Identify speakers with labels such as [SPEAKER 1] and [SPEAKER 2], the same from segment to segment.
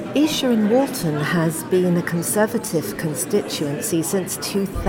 [SPEAKER 1] Esher in Walton has been a Conservative constituency since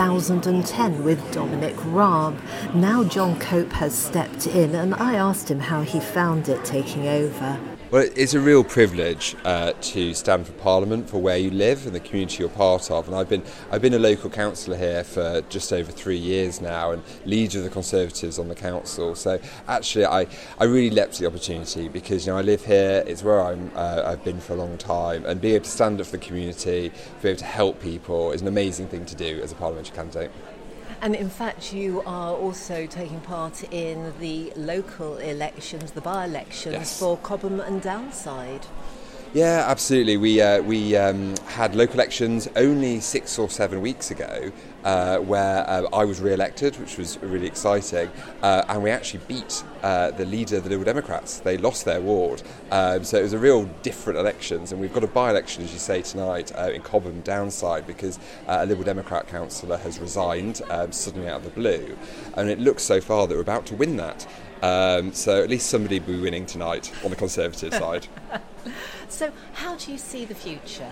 [SPEAKER 1] 2010 with Dominic Raab. Now John Cope has stepped in, and I asked him how he found it taking over.
[SPEAKER 2] Well, it's a real privilege to stand for Parliament for where you live and the community you're part of. And I've been a local councillor here for just over 3 years now, and leader of the Conservatives on the council. So actually, I really leapt to the opportunity because I live here. It's where I've been for a long time, and being able to stand up for the community, be able to help people, is an amazing thing to do as a parliamentary candidate.
[SPEAKER 1] And in fact, you are also taking part in the local elections, the by-elections for Cobham and Downside.
[SPEAKER 2] Yeah, absolutely. We had local elections only 6 or 7 weeks ago where I was re-elected, which was really exciting, and we actually beat the leader of the Liberal Democrats. They lost their ward, so it was a real different elections, and we've got a by-election, as you say, tonight in Cobham Downside because a Liberal Democrat councillor has resigned suddenly out of the blue, and it looks so far that we're about to win that. So at least somebody will be winning tonight on the Conservative side.
[SPEAKER 1] So how do you see the future?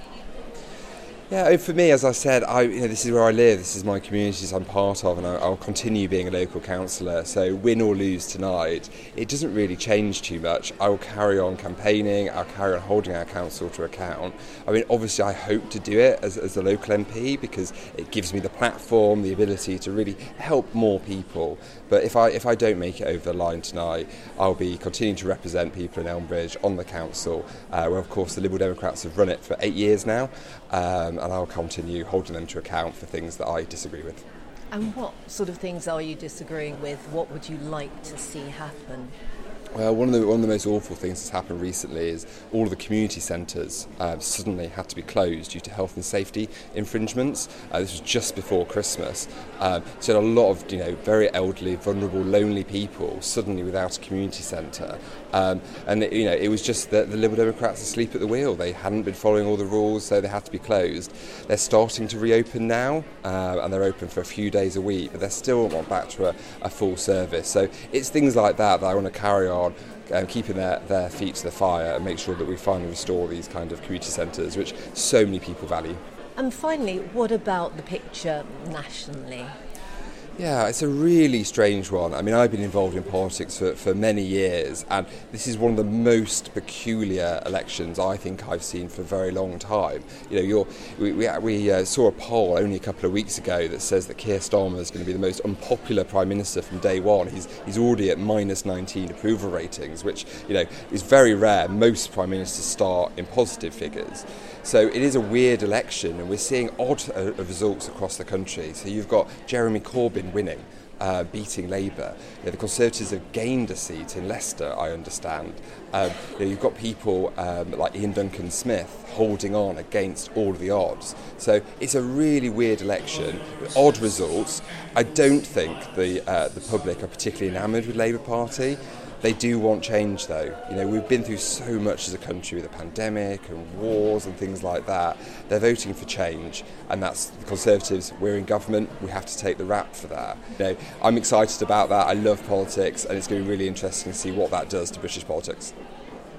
[SPEAKER 2] Yeah, for me, as I said, this is where I live, this is my community I'm part of, and I'll continue being a local councillor. So win or lose tonight, it doesn't really change too much. I will carry on campaigning, I'll carry on holding our council to account. I mean, obviously I hope to do it as a local MP because it gives me the platform, the ability to really help more people. But if I don't make it over the line tonight, I'll be continuing to represent people in Elmbridge on the council, where of course the Liberal Democrats have run it for 8 years now. And I'll continue holding them to account for things that I disagree with.
[SPEAKER 1] And what sort of things are you disagreeing with? What would you like to see happen?
[SPEAKER 2] Well, one of the most awful things that's happened recently is all of the community centres suddenly had to be closed due to health and safety infringements. This was just before Christmas. So a lot of very elderly, vulnerable, lonely people suddenly without a community centre. And it was just that the Liberal Democrats asleep at the wheel. They hadn't been following all the rules, so they had to be closed. They're starting to reopen now, and they're open for a few days a week, but they're still not back to a full service. So it's things like that I want to carry on. Keeping their feet to the fire and make sure that we finally restore these kind of community centres, which so many people value.
[SPEAKER 1] And finally, what about the picture nationally?
[SPEAKER 2] Yeah, it's a really strange one. I mean, I've been involved in politics for many years, and this is one of the most peculiar elections I think I've seen for a very long time. We saw a poll only a couple of weeks ago that says that Keir Starmer is going to be the most unpopular Prime Minister from day one. He's already at minus 19 approval ratings, which is very rare. Most Prime Ministers start in positive figures. So it is a weird election, and we're seeing odd results across the country. So you've got Jeremy Corbyn winning, beating Labour. The Conservatives have gained a seat in Leicester, I understand. You've got people like Ian Duncan Smith holding on against all of the odds. So it's a really weird election with odd results. I don't think the public are particularly enamoured with Labour Party. They do want change, though. We've been through so much as a country with a pandemic and wars and things like that. They're voting for change, and that's the Conservatives. We're in government. We have to take the rap for that. I'm excited about that. I love politics, and it's going to be really interesting to see what that does to British politics.